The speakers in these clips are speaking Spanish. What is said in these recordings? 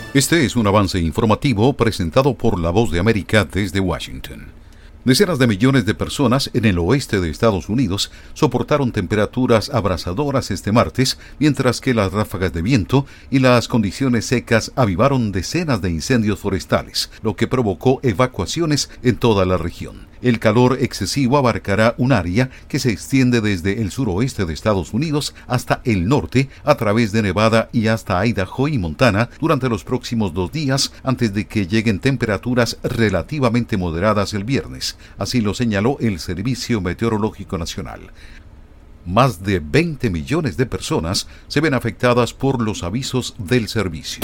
Este es un avance informativo presentado por La Voz de América desde Washington. Decenas de millones de personas en el oeste de Estados Unidos soportaron temperaturas abrasadoras este martes, mientras que las ráfagas de viento y las condiciones secas avivaron decenas de incendios forestales, lo que provocó evacuaciones en toda la región. El calor excesivo abarcará un área que se extiende desde el suroeste de Estados Unidos hasta el norte, a través de Nevada y hasta Idaho y Montana durante los próximos 2 días, antes de que lleguen temperaturas relativamente moderadas el viernes. Así lo señaló el Servicio Meteorológico Nacional. Más de 20 millones de personas se ven afectadas por los avisos del servicio.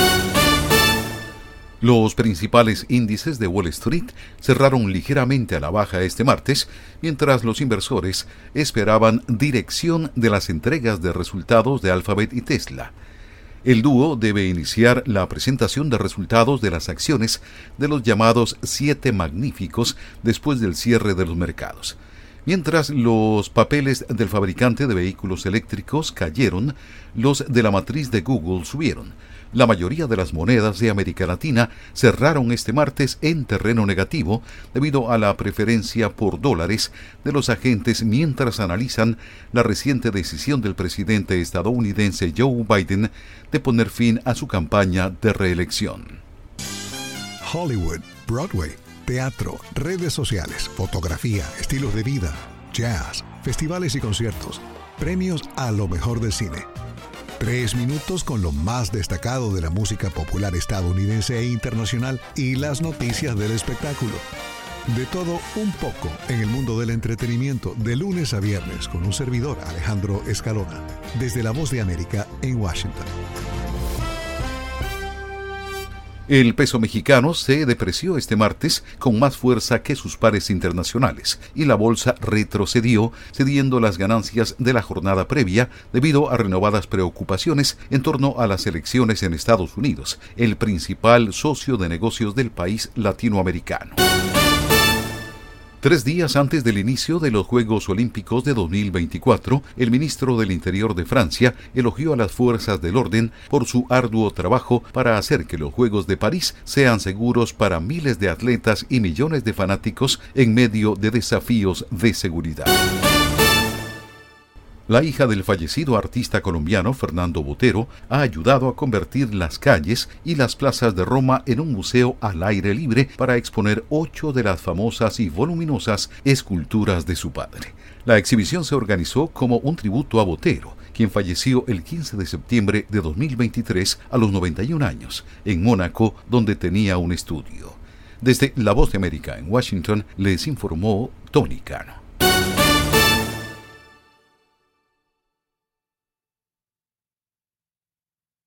Los principales índices de Wall Street cerraron ligeramente a la baja este martes, mientras los inversores esperaban dirección de las entregas de resultados de Alphabet y Tesla. El dúo debe iniciar la presentación de resultados de las acciones de los llamados 7 magníficos después del cierre de los mercados. Mientras los papeles del fabricante de vehículos eléctricos cayeron, los de la matriz de Google subieron. La mayoría de las monedas de América Latina cerraron este martes en terreno negativo debido a la preferencia por dólares de los agentes mientras analizan la reciente decisión del presidente estadounidense Joe Biden de poner fin a su campaña de reelección. Hollywood, Broadway, teatro, redes sociales, fotografía, estilos de vida, jazz, festivales y conciertos, premios a lo mejor del cine. 3 minutos con lo más destacado de la música popular estadounidense e internacional y las noticias del espectáculo. De todo un poco en el mundo del entretenimiento, de lunes a viernes, con un servidor, Alejandro Escalona, desde La Voz de América en Washington. El peso mexicano se depreció este martes con más fuerza que sus pares internacionales y la bolsa retrocedió, cediendo las ganancias de la jornada previa debido a renovadas preocupaciones en torno a las elecciones en Estados Unidos, el principal socio de negocios del país latinoamericano. 3 días antes del inicio de los Juegos Olímpicos de 2024, el ministro del Interior de Francia elogió a las fuerzas del orden por su arduo trabajo para hacer que los Juegos de París sean seguros para miles de atletas y millones de fanáticos en medio de desafíos de seguridad. La hija del fallecido artista colombiano Fernando Botero ha ayudado a convertir las calles y las plazas de Roma en un museo al aire libre para exponer 8 de las famosas y voluminosas esculturas de su padre. La exhibición se organizó como un tributo a Botero, quien falleció el 15 de septiembre de 2023 a los 91 años, en Mónaco, donde tenía un estudio. Desde La Voz de América en Washington, les informó Tony Cano.